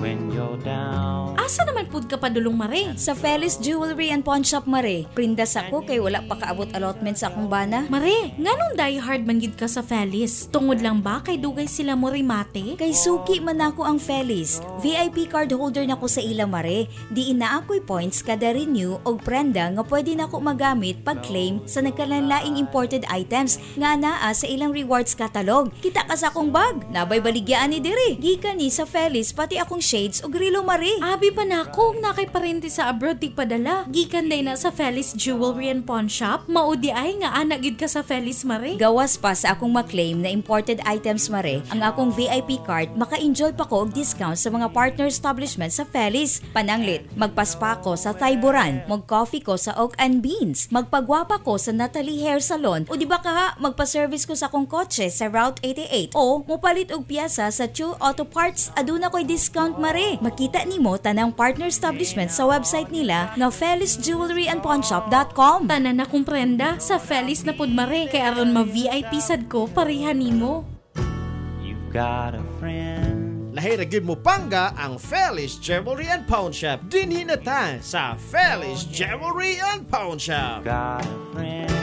when you're down. Asa naman pud ka padulong mare? Sa Felice Jewelry and Pawn Shop mare. Prindas ako kay wala pa kaabot allotment sa akong bana. Mare, nganong die hard man gid ka sa Felice? Tungod lang ba kay dugay sila mo rimate? Kay suki man ako ang Felice. VIP card holder na ko sa ila mare. Diin na ako'y points kada renew og prenda nga pwede na ko magamit pag-claim sa nagkalanlaing imported items nga naa sa ilang rewards catalog. Kita ka sa akong bag. Nabay baligyaan ni diri. Gikan ni sa Felice pati akong shades og rilo mare. Abi pa na ako na kay parente sa abroad tig padala. Gikan day na sa Felice Jewelry and Pawn Shop. Maudi ay nga ana gid ka sa Felice mare. Gawas pa sa akong maklaim na imported items mare, ang akong VIP card maka-enjoy pa ko og discount sa mga partner establishment sa Felice. Pananglit, magpaspa ko sa Thaiburan, mag-coffee ko sa Oak and Beans, magpagwapa ko sa Natalie Hair Salon, o di ba ka magpa-service ko sa akong kotse sa Route 88, o mupalit og piyasa sa Chu Auto Parts, aduna ko'y discount mare. Makita nimo tanang partner establishment sa website nila nga felicejewelryandpawnshop.com. Tanan na kong prenda sa Felice na pud mare kay aron ma-VIP sad ko pareha nimo. You've got a friend. Lahiragid mo pangga ang Felice Jewelry and Pawn Shop. Dinhi na ta sa Felice Jewelry and Pawn Shop. Got a friend.